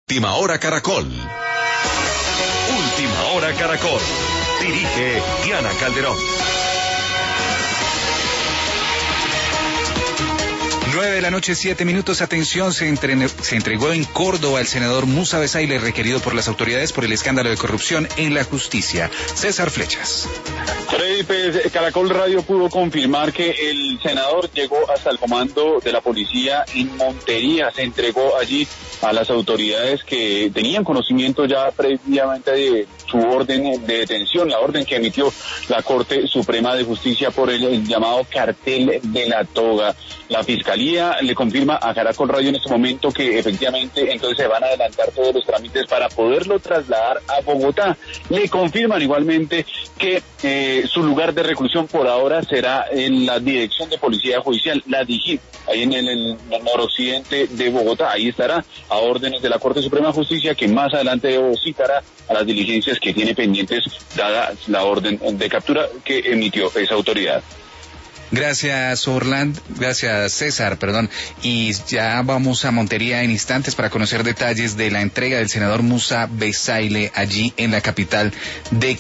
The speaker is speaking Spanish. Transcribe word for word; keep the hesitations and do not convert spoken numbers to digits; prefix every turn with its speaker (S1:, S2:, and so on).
S1: Última Hora Caracol. Última Hora Caracol. Dirige Diana Calderón.
S2: Nueve de la noche, siete minutos. Atención, se, entre, se entregó en Córdoba el senador Musa Bezayle, requerido por las autoridades por el escándalo de corrupción en la justicia. César Flechas.
S3: Freddy, pues, Caracol Radio pudo confirmar que el senador llegó hasta el comando de la policía en Montería. Se entregó allí a las autoridades que tenían conocimiento ya previamente de su orden de detención, la orden que emitió la Corte Suprema de Justicia por el, el llamado cartel de la toga. La Fiscalía le confirma a Caracol Radio en este momento que efectivamente entonces se van a adelantar todos los trámites para poderlo trasladar a Bogotá. Le confirman igualmente que eh, su lugar de reclusión por ahora será en la Dirección de Policía Judicial, la D I J, ahí en el, el noroccidente de Bogotá. Ahí estará a órdenes de la Corte Suprema de Justicia, que más adelante citará a las diligencias que tiene pendientes dada la orden de captura que emitió esa autoridad.
S2: Gracias, Orlando. Gracias, César, perdón. Y ya vamos a Montería en instantes para conocer detalles de la entrega del senador Musa Bezayle allí en la capital de